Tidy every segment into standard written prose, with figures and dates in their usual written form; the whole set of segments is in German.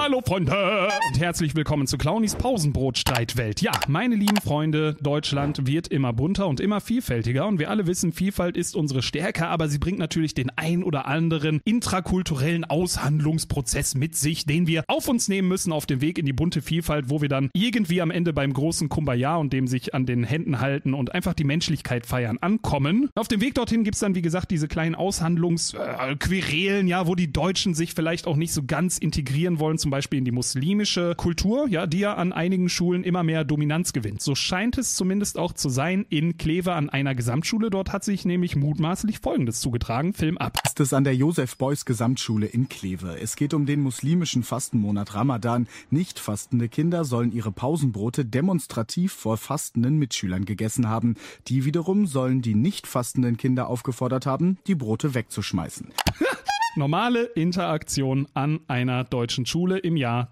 Hallo Freunde und herzlich willkommen zu Clownies Pausenbrot-Streitwelt. Ja, meine lieben Freunde, Deutschland wird immer bunter und immer vielfältiger und wir alle wissen, Vielfalt ist unsere Stärke, aber sie bringt natürlich den ein oder anderen intrakulturellen Aushandlungsprozess mit sich, den wir auf uns nehmen müssen auf dem Weg in die bunte Vielfalt, wo wir dann irgendwie am Ende beim großen Kumbaya und dem sich an den Händen halten und einfach die Menschlichkeit feiern ankommen. Auf dem Weg dorthin gibt's dann, wie gesagt, diese kleinen Aushandlungsquerelen, ja, wo die Deutschen sich vielleicht auch nicht so ganz integrieren wollen, zum Beispiel in die muslimische Kultur, ja, die ja an einigen Schulen immer mehr Dominanz gewinnt. So scheint es zumindest auch zu sein in Kleve an einer Gesamtschule. Dort hat sich nämlich mutmaßlich Folgendes zugetragen. Film ab. Ist es an der Josef-Beuys Gesamtschule in Kleve. Es geht um den muslimischen Fastenmonat Ramadan. Nicht fastende Kinder sollen ihre Pausenbrote demonstrativ vor fastenden Mitschülern gegessen haben. Die wiederum sollen die nicht fastenden Kinder aufgefordert haben, die Brote wegzuschmeißen. Normale Interaktion an einer deutschen Schule im Jahr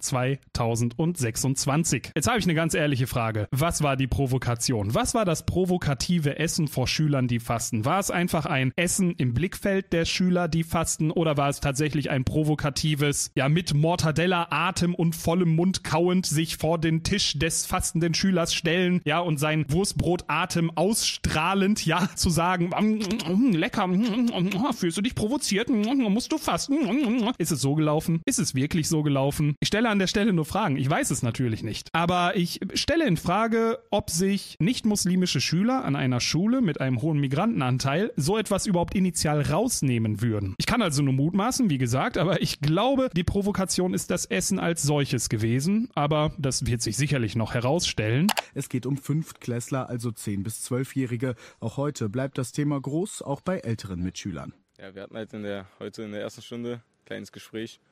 2026. Jetzt habe ich eine ganz ehrliche Frage. Was war die Provokation? Was war das provokative Essen vor Schülern, die fasten? War es einfach ein Essen im Blickfeld der Schüler, die fasten? Oder war es tatsächlich ein provokatives, ja, mit Mortadella, Atem und vollem Mund kauend sich vor den Tisch des fastenden Schülers stellen, ja, und sein Wurstbrot-Atem ausstrahlend, ja, zu sagen, lecker, fühlst du dich provoziert, musst du fasten? Ist es so gelaufen? Ist es wirklich so gelaufen? Ich stelle an der Stelle nur Fragen. Ich weiß es natürlich nicht. Aber ich stelle in Frage, ob sich nicht-muslimische Schüler an einer Schule mit einem hohen Migrantenanteil so etwas überhaupt initial rausnehmen würden. Ich kann also nur mutmaßen, wie gesagt, aber ich glaube, die Provokation ist das Essen als solches gewesen. Aber das wird sich sicherlich noch herausstellen. Es geht um Fünftklässler, also 10- bis 12-Jährige. Auch heute bleibt das Thema groß, auch bei älteren Mitschülern. Ja, wir hatten halt heute in der ersten Stunde ein kleines Gespräch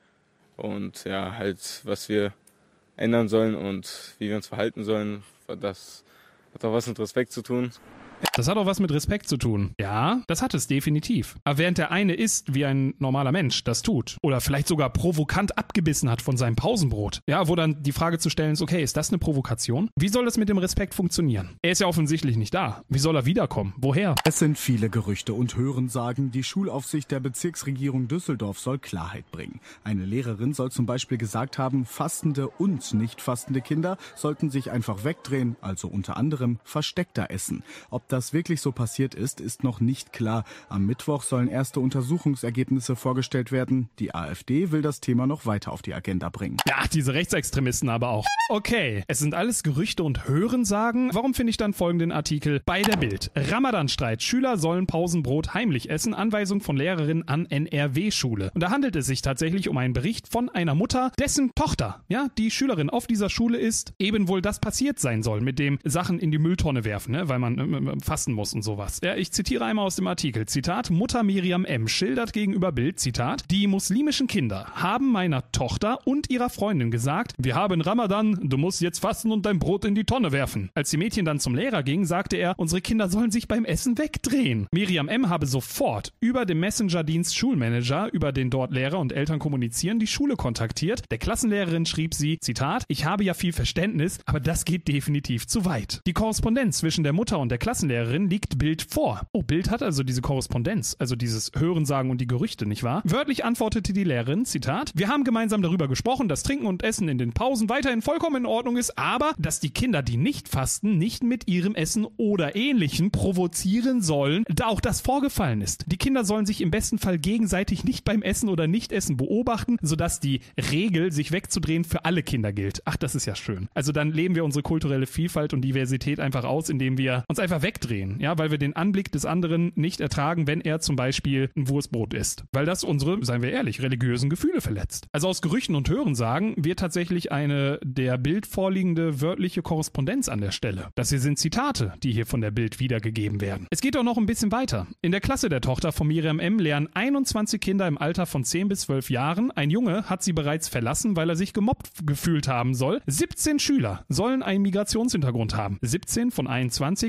und ja, halt, was wir ändern sollen und wie wir uns verhalten sollen. Das hat auch was mit Respekt zu tun. Das hat auch was mit Respekt zu tun. Ja, das hat es definitiv. Aber während der eine isst, wie ein normaler Mensch das tut, oder vielleicht sogar provokant abgebissen hat von seinem Pausenbrot, ja, wo dann die Frage zu stellen ist, okay, ist das eine Provokation? Wie soll das mit dem Respekt funktionieren? Er ist ja offensichtlich nicht da. Wie soll er wiederkommen? Woher? Es sind viele Gerüchte und Hörensagen. Die Schulaufsicht der Bezirksregierung Düsseldorf soll Klarheit bringen. Eine Lehrerin soll zum Beispiel gesagt haben, fastende und nicht fastende Kinder sollten sich einfach wegdrehen, also unter anderem versteckter essen. Ob das wirklich so passiert ist, ist noch nicht klar. Am Mittwoch sollen erste Untersuchungsergebnisse vorgestellt werden. Die AfD will das Thema noch weiter auf die Agenda bringen. Ja, diese Rechtsextremisten aber auch. Okay, es sind alles Gerüchte und Hörensagen. Warum finde ich dann folgenden Artikel bei der Bild? Ramadan-Streit. Schüler sollen Pausenbrot heimlich essen. Anweisung von Lehrerin an NRW-Schule. Und da handelt es sich tatsächlich um einen Bericht von einer Mutter, dessen Tochter, ja, die Schülerin auf dieser Schule ist, eben wohl das passiert sein soll, mit dem Sachen in die Mülltonne werfen, ne, weil man fasten muss und sowas. Ja, ich zitiere einmal aus dem Artikel. Zitat, Mutter Miriam M. schildert gegenüber Bild, Zitat, die muslimischen Kinder haben meiner Tochter und ihrer Freundin gesagt, wir haben Ramadan, du musst jetzt fasten und dein Brot in die Tonne werfen. Als die Mädchen dann zum Lehrer gingen, sagte er, unsere Kinder sollen sich beim Essen wegdrehen. Miriam M. habe sofort über den Messenger-Dienst Schulmanager, über den dort Lehrer und Eltern kommunizieren, die Schule kontaktiert. Der Klassenlehrerin schrieb sie, Zitat, ich habe ja viel Verständnis, aber das geht definitiv zu weit. Die Korrespondenz zwischen der Mutter und der Klassenlehrerin liegt Bild vor. Oh, Bild hat also diese Korrespondenz, also dieses Hörensagen und die Gerüchte, nicht wahr? Wörtlich antwortete die Lehrerin, Zitat, wir haben gemeinsam darüber gesprochen, dass Trinken und Essen in den Pausen weiterhin vollkommen in Ordnung ist, aber dass die Kinder, die nicht fasten, nicht mit ihrem Essen oder Ähnlichem provozieren sollen, da auch das vorgefallen ist. Die Kinder sollen sich im besten Fall gegenseitig nicht beim Essen oder Nicht-Essen beobachten, sodass die Regel, sich wegzudrehen, für alle Kinder gilt. Ach, das ist ja schön. Also dann leben wir unsere kulturelle Vielfalt und Diversität einfach aus, indem wir uns einfach wegdrehen, ja, weil wir den Anblick des anderen nicht ertragen, wenn er zum Beispiel ein Wurstbrot isst. Weil das unsere, seien wir ehrlich, religiösen Gefühle verletzt. Also aus Gerüchten und Hörensagen wird tatsächlich eine der Bild vorliegende wörtliche Korrespondenz an der Stelle. Das hier sind Zitate, die hier von der Bild wiedergegeben werden. Es geht auch noch ein bisschen weiter. In der Klasse der Tochter von Miriam M. lernen 21 Kinder im Alter von 10 bis 12 Jahren. Ein Junge hat sie bereits verlassen, weil er sich gemobbt gefühlt haben soll. 17 Schüler sollen einen Migrationshintergrund haben. 17 von 21 kann jeder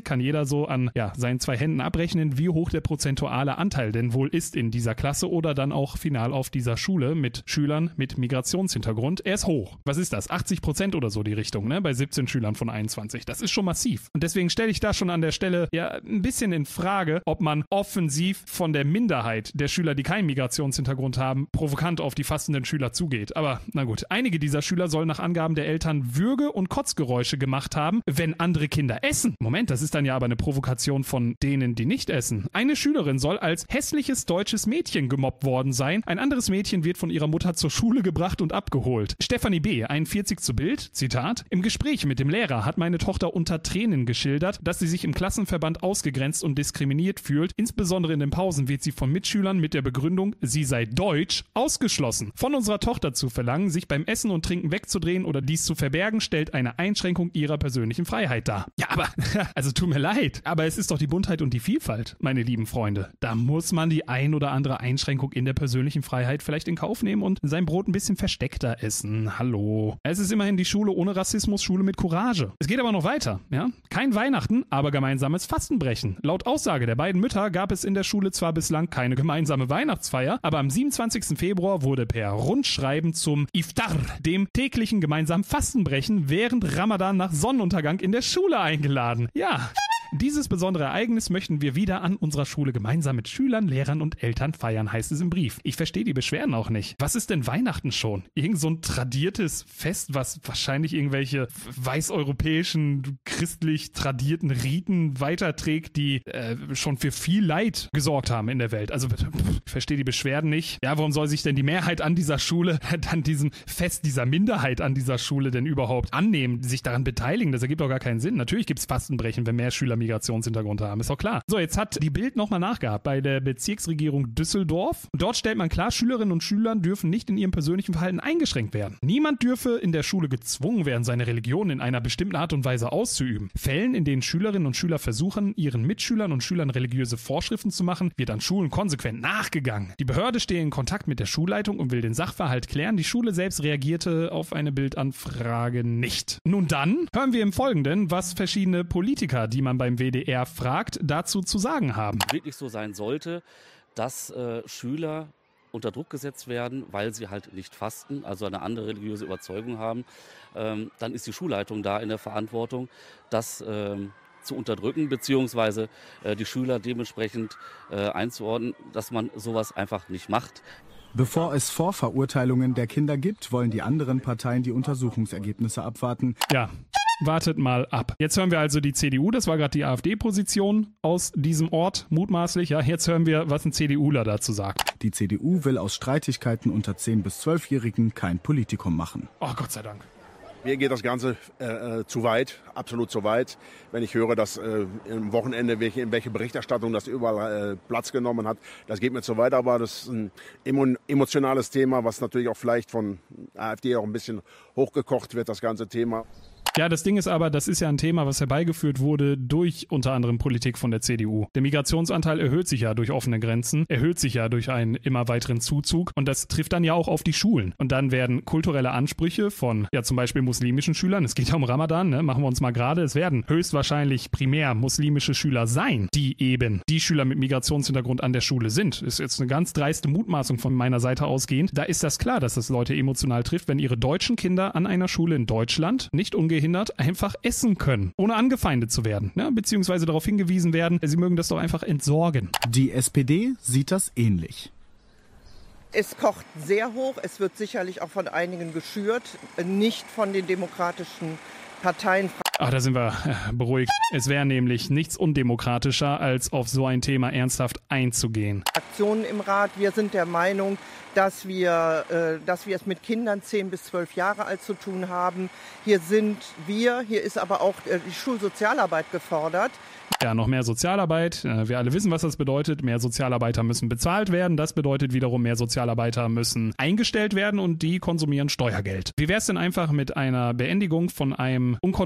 so an seinen 2 Händen abrechnen, wie hoch der prozentuale Anteil denn wohl ist in dieser Klasse oder dann auch final auf dieser Schule mit Schülern mit Migrationshintergrund. Er ist hoch. Was ist das? 80% oder so die Richtung, ne? Bei 17 Schülern von 21. Das ist schon massiv. Und deswegen stelle ich da schon an der Stelle ein bisschen in Frage, ob man offensiv von der Minderheit der Schüler, die keinen Migrationshintergrund haben, provokant auf die fastenden Schüler zugeht. Aber na gut, einige dieser Schüler sollen nach Angaben der Eltern Würge- und Kotzgeräusche gemacht haben, wenn andere Kinder essen. Moment, das ist dann ja aber eine Provokation von denen, die nicht essen. Eine Schülerin soll als hässliches deutsches Mädchen gemobbt worden sein. Ein anderes Mädchen wird von ihrer Mutter zur Schule gebracht und abgeholt. Stefanie B., 41 zu Bild, Zitat: Im Gespräch mit dem Lehrer hat meine Tochter unter Tränen geschildert, dass sie sich im Klassenverband ausgegrenzt und diskriminiert fühlt. Insbesondere in den Pausen wird sie von Mitschülern mit der Begründung, sie sei deutsch, ausgeschlossen. Von unserer Tochter zu verlangen, sich beim Essen und Trinken wegzudrehen oder dies zu verbergen, stellt eine Einschränkung ihrer persönlichen Freiheit dar. Ja, aber, also tut mir leid, aber es ist doch die Buntheit und die Vielfalt, meine lieben Freunde. Da muss man die ein oder andere Einschränkung in der persönlichen Freiheit vielleicht in Kauf nehmen und sein Brot ein bisschen versteckter essen. Hallo. Es ist immerhin die Schule ohne Rassismus, Schule mit Courage. Es geht aber noch weiter, ja? Kein Weihnachten, aber gemeinsames Fastenbrechen. Laut Aussage der beiden Mütter gab es in der Schule zwar bislang keine gemeinsame Weihnachtsfeier, aber am 27. Februar wurde per Rundschreiben zum Iftar, dem täglichen gemeinsamen Fastenbrechen während Ramadan nach Sonnenuntergang in der Schule eingeladen. Ja. Dieses besondere Ereignis möchten wir wieder an unserer Schule gemeinsam mit Schülern, Lehrern und Eltern feiern, heißt es im Brief. Ich verstehe die Beschwerden auch nicht. Was ist denn Weihnachten schon? Irgend so ein tradiertes Fest, was wahrscheinlich irgendwelche weißeuropäischen, christlich tradierten Riten weiterträgt, die schon für viel Leid gesorgt haben in der Welt. Also ich verstehe die Beschwerden nicht. Ja, warum soll sich denn die Mehrheit an dieser Schule, an diesem Fest dieser Minderheit an dieser Schule denn überhaupt annehmen, sich daran beteiligen? Das ergibt doch gar keinen Sinn. Natürlich gibt es Fastenbrechen, wenn mehr Schüler Migrationshintergrund haben, ist doch klar. So, jetzt hat die Bild nochmal nachgehabt bei der Bezirksregierung Düsseldorf. Dort stellt man klar, Schülerinnen und Schüler dürfen nicht in ihrem persönlichen Verhalten eingeschränkt werden. Niemand dürfe in der Schule gezwungen werden, seine Religion in einer bestimmten Art und Weise auszuüben. Fällen, in denen Schülerinnen und Schüler versuchen, ihren Mitschülern und Schülern religiöse Vorschriften zu machen, wird an Schulen konsequent nachgegangen. Die Behörde stehe in Kontakt mit der Schulleitung und will den Sachverhalt klären. Die Schule selbst reagierte auf eine Bildanfrage nicht. Nun dann hören wir im Folgenden, was verschiedene Politiker, die man beim WDR fragt, dazu zu sagen haben. Wirklich so sein sollte, dass Schüler unter Druck gesetzt werden, weil sie halt nicht fasten, also eine andere religiöse Überzeugung haben, dann ist die Schulleitung da in der Verantwortung, das zu unterdrücken, beziehungsweise die Schüler dementsprechend einzuordnen, dass man sowas einfach nicht macht. Bevor es Vorverurteilungen der Kinder gibt, wollen die anderen Parteien die Untersuchungsergebnisse abwarten. Ja. Wartet mal ab. Jetzt hören wir also die CDU, das war gerade die AfD-Position aus diesem Ort, mutmaßlich. Ja, jetzt hören wir, was ein CDUler dazu sagt. Die CDU will aus Streitigkeiten unter 10- bis 12-Jährigen kein Politikum machen. Oh, Gott sei Dank. Mir geht das Ganze zu weit, absolut zu weit. Wenn ich höre, dass im Wochenende in welche Berichterstattung das überall Platz genommen hat, das geht mir zu weit. Aber das ist ein emotionales Thema, was natürlich auch vielleicht von AfD auch ein bisschen hochgekocht wird, das ganze Thema. Ja, das Ding ist aber, das ist ja ein Thema, was herbeigeführt wurde durch unter anderem Politik von der CDU. Der Migrationsanteil erhöht sich ja durch offene Grenzen, erhöht sich ja durch einen immer weiteren Zuzug und das trifft dann ja auch auf die Schulen. Und dann werden kulturelle Ansprüche von, ja zum Beispiel muslimischen Schülern, es geht ja um Ramadan, ne, machen wir uns mal gerade, es werden höchstwahrscheinlich primär muslimische Schüler sein, die eben die Schüler mit Migrationshintergrund an der Schule sind. Ist jetzt eine ganz dreiste Mutmaßung von meiner Seite ausgehend. Da ist das klar, dass das Leute emotional trifft, wenn ihre deutschen Kinder an einer Schule in Deutschland nicht ungehindert einfach essen können, ohne angefeindet zu werden, ne? Beziehungsweise darauf hingewiesen werden, sie mögen das doch einfach entsorgen. Die SPD sieht das ähnlich. Es kocht sehr hoch, es wird sicherlich auch von einigen geschürt, nicht von den demokratischen Parteien. Ach, da sind wir beruhigt. Es wäre nämlich nichts undemokratischer, als auf so ein Thema ernsthaft einzugehen. Aktionen im Rat, wir sind der Meinung, dass wir es mit Kindern 10 bis 12 Jahre alt zu tun haben. Hier ist aber auch die Schulsozialarbeit gefordert. Ja, noch mehr Sozialarbeit. Wir alle wissen, was das bedeutet. Mehr Sozialarbeiter müssen bezahlt werden. Das bedeutet wiederum, mehr Sozialarbeiter müssen eingestellt werden und die konsumieren Steuergeld. Wie wäre es denn einfach mit einer Beendigung von einem unkontrollierten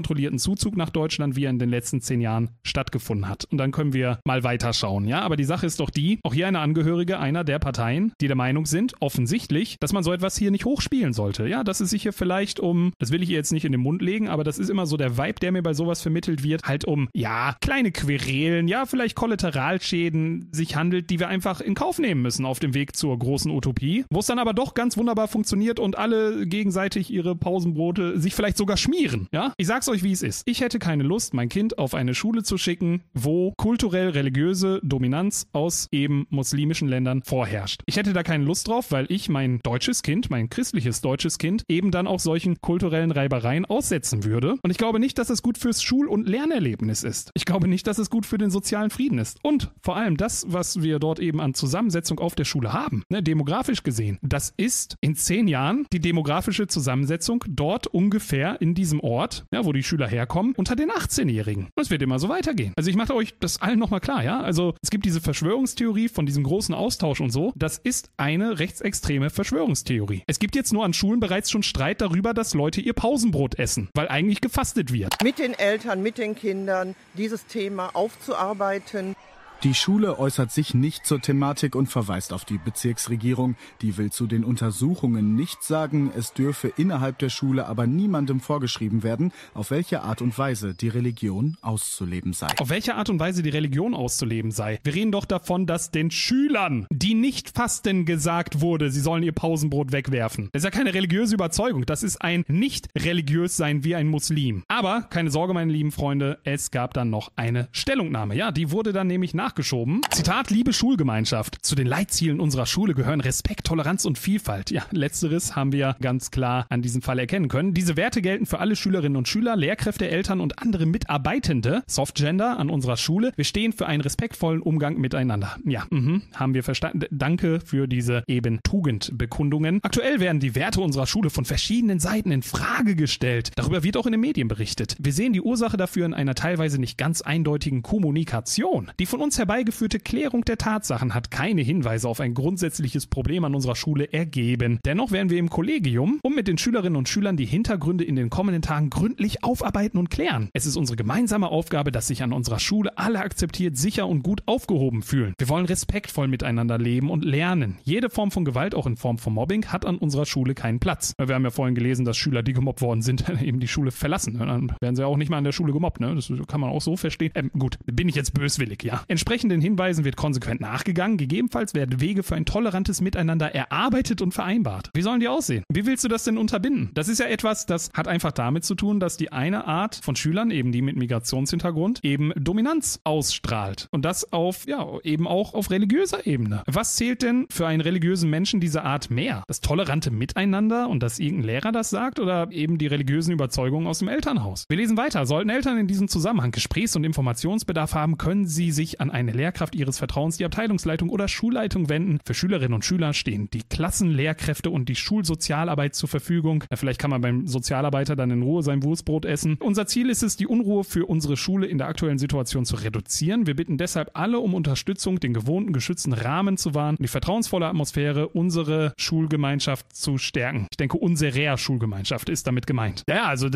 Zuzug nach Deutschland, wie er in den letzten 10 Jahren stattgefunden hat. Und dann können wir mal weiterschauen. Ja, aber die Sache ist doch die, auch hier eine Angehörige einer der Parteien, die der Meinung sind, offensichtlich, dass man so etwas hier nicht hochspielen sollte. Ja, dass es sich hier vielleicht das will ich ihr jetzt nicht in den Mund legen, aber das ist immer so der Vibe, der mir bei sowas vermittelt wird, halt kleine Querelen, vielleicht Kollateralschäden sich handelt, die wir einfach in Kauf nehmen müssen auf dem Weg zur großen Utopie, wo es dann aber doch ganz wunderbar funktioniert und alle gegenseitig ihre Pausenbrote sich vielleicht sogar schmieren. Ja, ich sag's euch, wie es ist. Ich hätte keine Lust, mein Kind auf eine Schule zu schicken, wo kulturell-religiöse Dominanz aus eben muslimischen Ländern vorherrscht. Ich hätte da keine Lust drauf, weil ich mein deutsches Kind, mein christliches deutsches Kind, eben dann auch solchen kulturellen Reibereien aussetzen würde. Und ich glaube nicht, dass es gut fürs Schul- und Lernerlebnis ist. Ich glaube nicht, dass es gut für den sozialen Frieden ist. Und vor allem das, was wir dort eben an Zusammensetzung auf der Schule haben, demografisch gesehen, das ist in 10 Jahren die demografische Zusammensetzung dort ungefähr in diesem Ort, wo die Schüler herkommen, unter den 18-Jährigen. Und es wird immer so weitergehen. Also ich mache euch das allen nochmal klar, ja? Also es gibt diese Verschwörungstheorie von diesem großen Austausch und so. Das ist eine rechtsextreme Verschwörungstheorie. Es gibt jetzt nur an Schulen bereits schon Streit darüber, dass Leute ihr Pausenbrot essen, weil eigentlich gefastet wird. Mit den Eltern, mit den Kindern dieses Thema aufzuarbeiten. Die Schule äußert sich nicht zur Thematik und verweist auf die Bezirksregierung. Die will zu den Untersuchungen nichts sagen. Es dürfe innerhalb der Schule aber niemandem vorgeschrieben werden, auf welche Art und Weise die Religion auszuleben sei. Auf welche Art und Weise die Religion auszuleben sei? Wir reden doch davon, dass den Schülern, die nicht fasten, gesagt wurde, sie sollen ihr Pausenbrot wegwerfen. Das ist ja keine religiöse Überzeugung. Das ist ein nicht religiös sein wie ein Muslim. Aber keine Sorge, meine lieben Freunde, es gab dann noch eine Stellungnahme. Ja, die wurde dann nämlich nachgeschoben. Zitat, liebe Schulgemeinschaft, zu den Leitzielen unserer Schule gehören Respekt, Toleranz und Vielfalt. Ja, letzteres haben wir ganz klar an diesem Fall erkennen können. Diese Werte gelten für alle Schülerinnen und Schüler, Lehrkräfte, Eltern und andere Mitarbeitende. Softgender an unserer Schule. Wir stehen für einen respektvollen Umgang miteinander. Ja, haben wir verstanden. Danke für diese eben Tugendbekundungen. Aktuell werden die Werte unserer Schule von verschiedenen Seiten in Frage gestellt. Darüber wird auch in den Medien berichtet. Wir sehen die Ursache dafür in einer teilweise nicht ganz eindeutigen Kommunikation. Die von uns herbeigeführte Klärung der Tatsachen hat keine Hinweise auf ein grundsätzliches Problem an unserer Schule ergeben. Dennoch werden wir im Kollegium mit den Schülerinnen und Schülern die Hintergründe in den kommenden Tagen gründlich aufarbeiten und klären. Es ist unsere gemeinsame Aufgabe, dass sich an unserer Schule alle akzeptiert, sicher und gut aufgehoben fühlen. Wir wollen respektvoll miteinander leben und lernen. Jede Form von Gewalt, auch in Form von Mobbing, hat an unserer Schule keinen Platz. Wir haben ja vorhin gelesen, dass Schüler, die gemobbt worden sind, eben die Schule verlassen. Dann werden sie auch nicht mal an der Schule gemobbt. Das kann man auch so verstehen. Gut, bin ich jetzt böswillig, ja. Entsprechenden Hinweisen wird konsequent nachgegangen. Gegebenenfalls werden Wege für ein tolerantes Miteinander erarbeitet und vereinbart. Wie sollen die aussehen? Wie willst du das denn unterbinden? Das ist ja etwas, das hat einfach damit zu tun, dass die eine Art von Schülern, eben die mit Migrationshintergrund, eben Dominanz ausstrahlt. Und das eben auch auf religiöser Ebene. Was zählt denn für einen religiösen Menschen diese Art mehr? Das tolerante Miteinander und dass irgendein Lehrer das sagt oder eben die religiösen Überzeugungen aus dem Elternhaus? Wir lesen weiter. Sollten Eltern in diesem Zusammenhang Gesprächs- und Informationsbedarf haben, können sie sich an eine Lehrkraft ihres Vertrauens, die Abteilungsleitung oder Schulleitung wenden. Für Schülerinnen und Schüler stehen die Klassenlehrkräfte und die Schulsozialarbeit zur Verfügung. Vielleicht kann man beim Sozialarbeiter dann in Ruhe sein Wurstbrot essen. Unser Ziel ist es, die Unruhe für unsere Schule in der aktuellen Situation zu reduzieren. Wir bitten deshalb alle um Unterstützung, den gewohnten geschützten Rahmen zu wahren und die vertrauensvolle Atmosphäre unserer Schulgemeinschaft zu stärken. Ich denke, unserer Schulgemeinschaft ist damit gemeint. Ja, also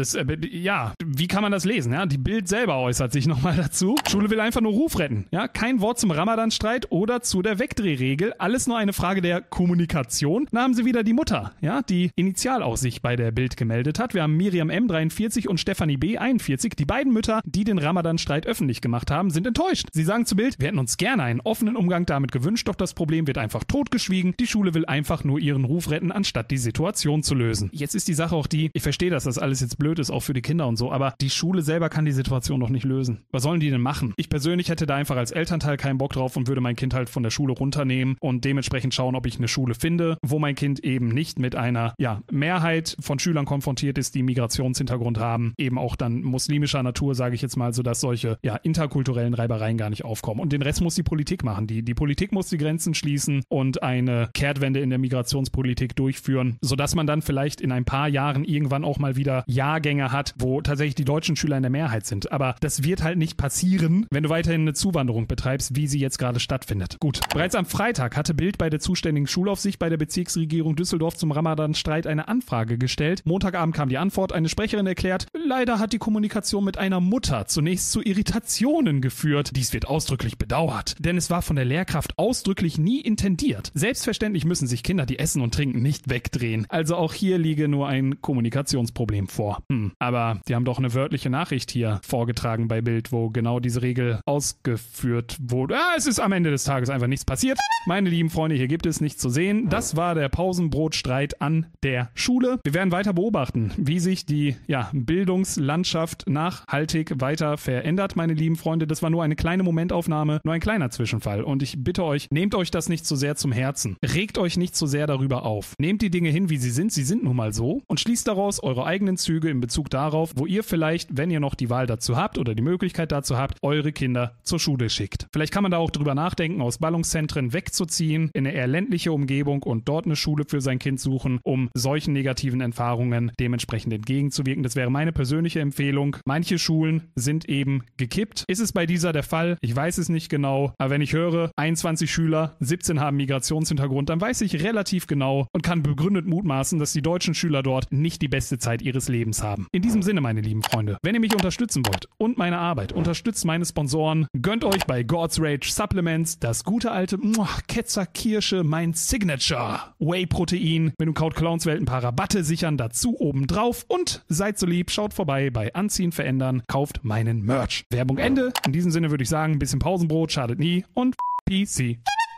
wie kann man das lesen? Ja, die Bild selber äußert sich nochmal dazu. Schule will einfach nur Ruf retten. Ja, kein Wort zum Ramadan-Streit oder zu der Wegdrehregel. Alles nur eine Frage der Kommunikation. Dann haben sie wieder die Mutter, ja, die initial auch sich bei der Bild gemeldet hat. Wir haben Miriam M. 43 und Stefanie B. 41. Die beiden Mütter, die den Ramadan-Streit öffentlich gemacht haben, sind enttäuscht. Sie sagen zu Bild, wir hätten uns gerne einen offenen Umgang damit gewünscht, doch das Problem wird einfach totgeschwiegen. Die Schule will einfach nur ihren Ruf retten, anstatt die Situation zu lösen. Jetzt ist die Sache auch die, ich verstehe, dass das alles jetzt blöd ist, auch für die Kinder und so, aber die Schule selber kann die Situation noch nicht lösen. Was sollen die denn machen? Ich persönlich hätte da einfach als Elternteil keinen Bock drauf und würde mein Kind halt von der Schule runternehmen und dementsprechend schauen, ob ich eine Schule finde, wo mein Kind eben nicht mit einer Mehrheit von Schülern konfrontiert ist, die Migrationshintergrund haben, eben auch dann muslimischer Natur, sage ich jetzt mal, sodass solche interkulturellen Reibereien gar nicht aufkommen. Und den Rest muss die Politik machen. Die Politik muss die Grenzen schließen und eine Kehrtwende in der Migrationspolitik durchführen, sodass man dann vielleicht in ein paar Jahren irgendwann auch mal wieder Jahrgänge hat, wo tatsächlich die deutschen Schüler in der Mehrheit sind. Aber das wird halt nicht passieren, wenn du weiterhin eine Zuwanderung betreibst, wie sie jetzt gerade stattfindet. Gut, bereits am Freitag hatte Bild bei der zuständigen Schulaufsicht bei der Bezirksregierung Düsseldorf zum Ramadan-Streit eine Anfrage gestellt. Montagabend kam die Antwort. Eine Sprecherin erklärt, leider hat die Kommunikation mit einer Mutter zunächst zu Irritationen geführt. Dies wird ausdrücklich bedauert, denn es war von der Lehrkraft ausdrücklich nie intendiert. Selbstverständlich müssen sich Kinder, die essen und trinken, nicht wegdrehen. Also auch hier liege nur ein Kommunikationsproblem vor. Aber die haben doch eine wörtliche Nachricht hier vorgetragen bei Bild, wo genau diese Regel ausgeführt wurde. Es ist am Ende des Tages einfach nichts passiert. Meine lieben Freunde, hier gibt es nichts zu sehen. Das war der Pausenbrotstreit an der Schule. Wir werden weiter beobachten, wie sich die Bildungslandschaft nachhaltig weiter verändert, meine lieben Freunde. Das war nur eine kleine Momentaufnahme, nur ein kleiner Zwischenfall. Und ich bitte euch, nehmt euch das nicht zu sehr zum Herzen. Regt euch nicht zu sehr darüber auf. Nehmt die Dinge hin, wie sie sind nun mal so, und schließt daraus eure eigenen Züge in Bezug darauf, wo ihr vielleicht, wenn ihr noch die Wahl dazu habt oder die Möglichkeit dazu habt, eure Kinder zur Schule schickt. Vielleicht kann man da auch drüber nachdenken, aus Ballungszentren wegzuziehen, in eine eher ländliche Umgebung und dort eine Schule für sein Kind suchen, um solchen negativen Erfahrungen dementsprechend entgegenzuwirken. Das wäre meine persönliche Empfehlung. Manche Schulen sind eben gekippt. Ist es bei dieser der Fall? Ich weiß es nicht genau, aber wenn ich höre, 21 Schüler, 17 haben Migrationshintergrund, dann weiß ich relativ genau und kann begründet mutmaßen, dass die deutschen Schüler dort nicht die beste Zeit ihres Lebens haben. In diesem Sinne, meine lieben Freunde, wenn ihr mich unterstützen wollt und meine Arbeit, unterstützt meine Sponsoren, gönnt euch bei God's Rage Supplements das gute alte Ketzerkirsche, mein Signature Whey-Protein. Mit dem Code Clownswelt ein paar Rabatte sichern, dazu obendrauf, und seid so lieb, schaut vorbei bei Anziehen verändern, kauft meinen Merch. Werbung Ende. In diesem Sinne würde ich sagen, ein bisschen Pausenbrot schadet nie und PC.